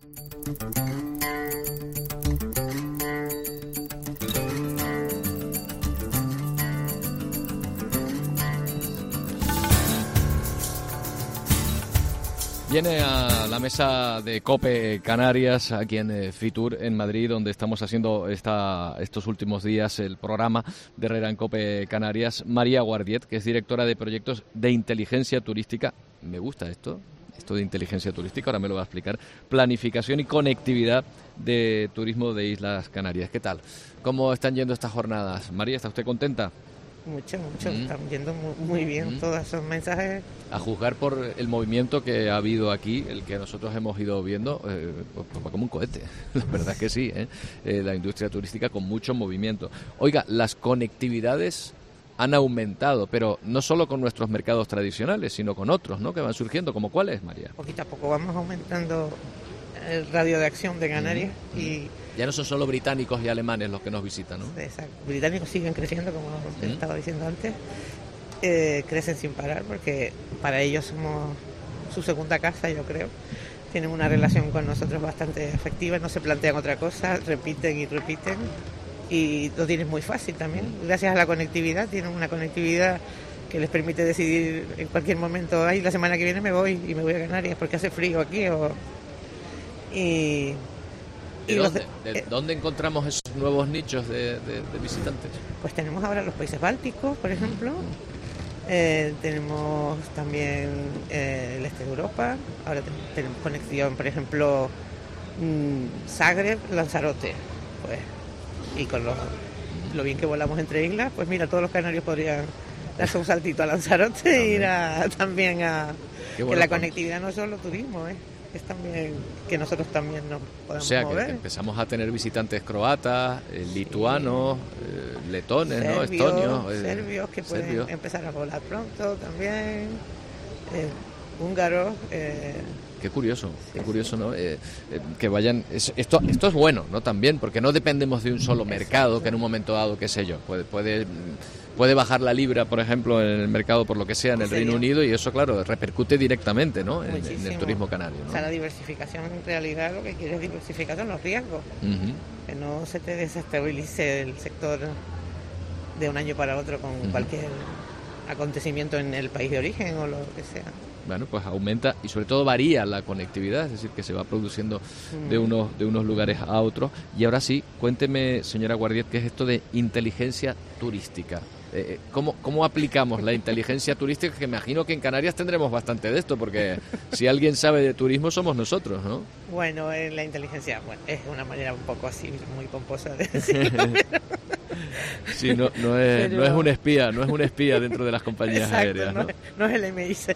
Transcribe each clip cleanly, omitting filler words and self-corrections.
Viene a la mesa de COPE Canarias, aquí en Fitur, en Madrid, donde estamos haciendo estos últimos días el programa de Herrera en COPE Canarias, María Guardiet, que es directora de proyectos de inteligencia turística. Me gusta esto de inteligencia turística, ahora me lo va a explicar. Planificación y conectividad de turismo de Islas Canarias. ¿Qué tal? ¿Cómo están yendo estas jornadas? María, ¿está usted contenta? Mucho. Están yendo muy bien todos esos mensajes. A juzgar por el movimiento que ha habido aquí, el que nosotros hemos ido viendo, pues va como un cohete. La verdad que sí, la industria turística con mucho movimiento. Oiga, las conectividades han aumentado, pero no solo con nuestros mercados tradicionales, sino con otros, ¿no?, que van surgiendo. ¿Como cuáles, María? Poquito a poco vamos aumentando el radio de acción de Canarias y... Ya no son solo británicos y alemanes los que nos visitan, ¿no? Exacto. Británicos siguen creciendo, como te estaba diciendo antes. Crecen sin parar porque para ellos somos su segunda casa, yo creo. Tienen una relación con nosotros bastante afectiva, no se plantean otra cosa, repiten y lo tienen muy fácil también. Gracias a la conectividad, tienen una conectividad que les permite decidir en cualquier momento, ay, la semana que viene me voy a Canarias porque hace frío aquí ¿De dónde encontramos esos nuevos nichos de visitantes? Pues tenemos ahora los países bálticos, por ejemplo. Tenemos también el este de Europa. Ahora tenemos conexión, por ejemplo, Zagreb, Lanzarote. Pues, y con lo bien que volamos entre islas, pues mira, todos los canarios podrían darse un saltito a Lanzarote e ir también a... Que la conectividad no es solo turismo, es también que nosotros también nos podemos mover. O sea, que empezamos a tener visitantes croatas, lituanos, letones, serbios, ¿no?, estonios. Serbios que pueden empezar a volar pronto también, húngaros. Qué curioso, ¿no? Que vayan... Esto es bueno, ¿no?, también, porque no dependemos de un solo mercado que en un momento dado, qué sé yo, puede bajar la libra, por ejemplo, en el mercado por lo que sea en el Reino Unido, y eso, claro, repercute directamente, ¿no?, en el turismo canario, ¿no? O sea, la diversificación en realidad lo que quiere es diversificación, los riesgos. Que no se te desestabilice el sector de un año para otro con cualquier acontecimiento en el país de origen o lo que sea. Bueno, pues aumenta y sobre todo varía la conectividad, es decir, que se va produciendo de unos lugares a otros. Y ahora sí, cuénteme, señora Guardiet, ¿qué es esto de inteligencia turística? ¿Cómo aplicamos la inteligencia turística? Que me imagino que en Canarias tendremos bastante de esto, porque si alguien sabe de turismo somos nosotros, ¿no? Bueno, la inteligencia es una manera un poco así, muy pomposa de decirlo, pero... Sí, no es un espía dentro de las compañías exacto, aéreas, ¿no? No es el MI6.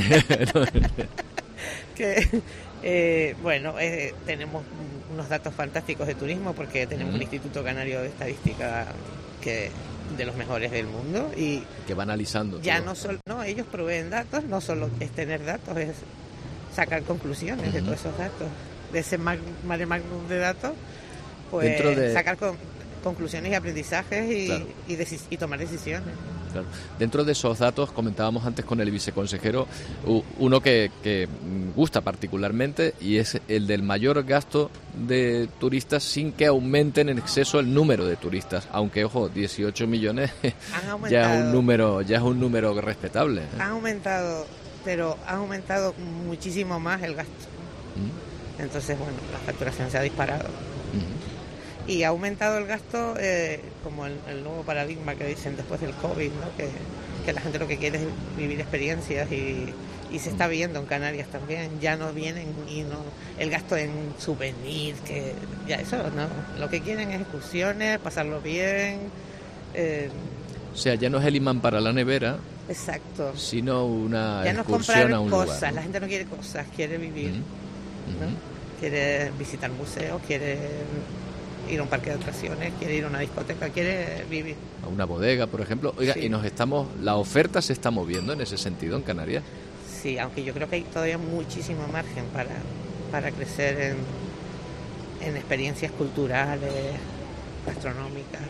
Tenemos unos datos fantásticos de turismo porque tenemos un Instituto Canario de Estadística que de los mejores del mundo y que va analizando ya todo. Ellos proveen datos, no solo es tener datos, es sacar conclusiones de todos esos datos, de ese mare magnum de datos, pues sacar conclusiones y aprendizajes claro, y tomar decisiones. Claro. Dentro de esos datos, comentábamos antes con el viceconsejero, uno que gusta particularmente, y es el del mayor gasto de turistas sin que aumente en exceso el número de turistas, aunque, ojo, 18 millones ya es un número respetable. Han aumentado, pero han aumentado muchísimo más el gasto. Entonces, bueno, la facturación se ha disparado. Y ha aumentado el gasto como el nuevo paradigma que dicen después del COVID, ¿no? Que la gente lo que quiere es vivir experiencias y se está viendo en Canarias también. Ya no vienen y no el gasto en souvenirs, que ya eso no. Lo que quieren es excursiones, pasarlo bien. O sea, ya no es el imán para la nevera. Exacto. Sino una ya excursión a un cosas, lugar, ¿no? La gente no quiere cosas, quiere vivir, ¿no? Quiere visitar museos, quiere ir a un parque de atracciones, quiere ir a una discoteca, quiere vivir. A una bodega, por ejemplo. Oiga, sí. Y la oferta se está moviendo en ese sentido en Canarias. Sí, aunque yo creo que hay todavía muchísimo margen para crecer en experiencias culturales, gastronómicas.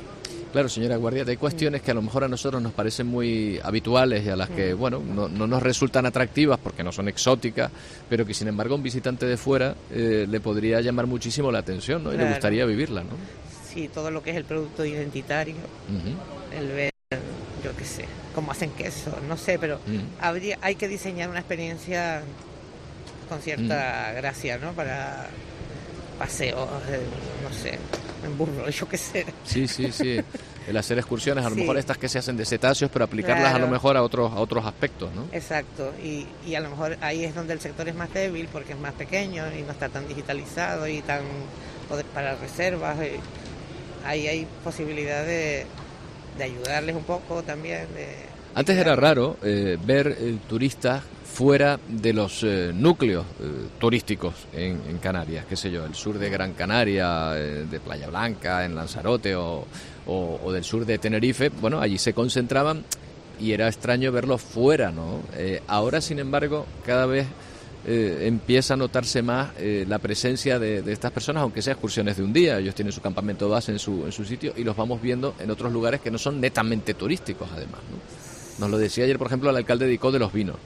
Claro, señora Guardiat, hay cuestiones que a lo mejor a nosotros nos parecen muy habituales y a las que, bueno, no nos resultan atractivas porque no son exóticas, pero que sin embargo un visitante de fuera le podría llamar muchísimo la atención, ¿no? Y le gustaría vivirla, ¿no? Sí, todo lo que es el producto identitario, el ver, yo qué sé, cómo hacen queso, no sé, pero hay que diseñar una experiencia con cierta gracia, ¿no? Para paseos, no sé, en burro, yo qué sé. Sí. El hacer excursiones, a lo mejor estas que se hacen de cetáceos, pero aplicarlas a lo mejor a otros aspectos, ¿no? Exacto, y a lo mejor ahí es donde el sector es más débil porque es más pequeño y no está tan digitalizado y tan para reservas. Ahí hay posibilidad de ayudarles un poco también. Antes era raro ver turistas fuera de los núcleos turísticos en Canarias, qué sé yo, el sur de Gran Canaria, de Playa Blanca, en Lanzarote o del sur de Tenerife. Bueno, allí se concentraban y era extraño verlos fuera, ¿no? Ahora, sin embargo, cada vez empieza a notarse más la presencia de estas personas, aunque sea excursiones de un día. Ellos tienen su campamento base en su sitio y los vamos viendo en otros lugares que no son netamente turísticos, además, ¿no? Nos lo decía ayer, por ejemplo, el alcalde de Icó de los Vinos,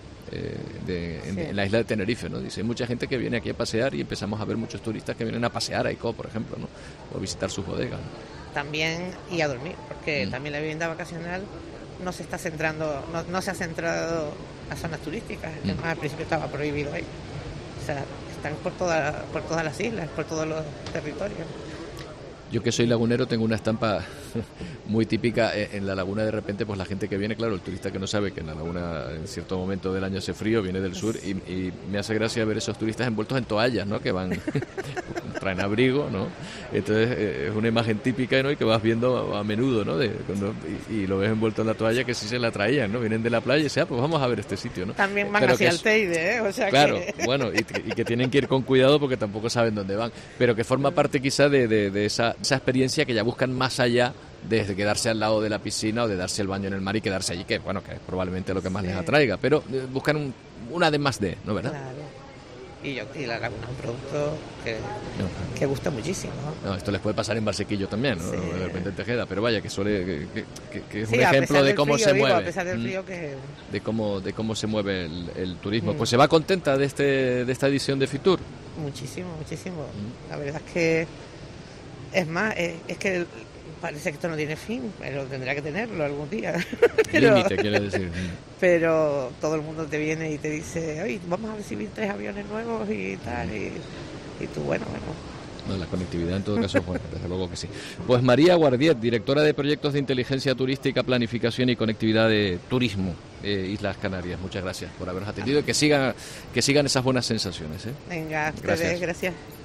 en la isla de Tenerife, ¿no? Dice, hay mucha gente que viene aquí a pasear y empezamos a ver muchos turistas que vienen a pasear a Icó, por ejemplo, ¿no? O visitar sus bodegas, ¿no? También y a dormir, porque también la vivienda vacacional no se está centrando, no se ha centrado a zonas turísticas. Además, al principio estaba prohibido ahí. O sea, están por todas las islas, por todos los territorios. Yo que soy lagunero tengo una estampa muy típica en la laguna. De repente, pues la gente que viene, claro, el turista que no sabe que en la laguna en cierto momento del año hace frío, viene del sur y me hace gracia ver esos turistas envueltos en toallas, ¿no? Que van, traen abrigo, ¿no? Entonces es una imagen típica, ¿no? Y que vas viendo a menudo, ¿no? Y lo ves envuelto en la toalla, que sí se la traían, ¿no? Vienen de la playa y dicen, pues vamos a ver este sitio, ¿no? También van hacia el Teide, ¿eh? O sea, claro, bueno, y que tienen que ir con cuidado porque tampoco saben dónde van, pero que forma parte quizá de esa experiencia que ya buscan más allá de quedarse al lado de la piscina o de darse el baño en el mar y quedarse allí, que bueno, que es probablemente lo que más les atraiga, pero buscan una de más de, ¿no? ¿Verdad? Claro. Y la laguna es un producto que gusta muchísimo, ¿no? No, esto les puede pasar en Barsequillo también, ¿no? Sí. De repente en Tejeda, pero vaya, que suele que es sí, un ejemplo de cómo se mueve. A pesar del frío que... de cómo se mueve el turismo. Pues se va contenta de esta edición de Fitur. Muchísimo. La verdad es que es más, es que parece que esto no tiene fin, pero tendrá que tenerlo algún día. Límite, quiere decir. Pero todo el mundo te viene y te dice, oye, vamos a recibir 3 aviones nuevos y tal, y tú, bueno. No, la conectividad en todo caso es buena, desde luego que sí. Pues María Guardiat, directora de Proyectos de Inteligencia Turística, Planificación y Conectividad de Turismo, Islas Canarias. Muchas gracias por habernos atendido y que sigan esas buenas sensaciones, ¿eh? Venga, ustedes, gracias.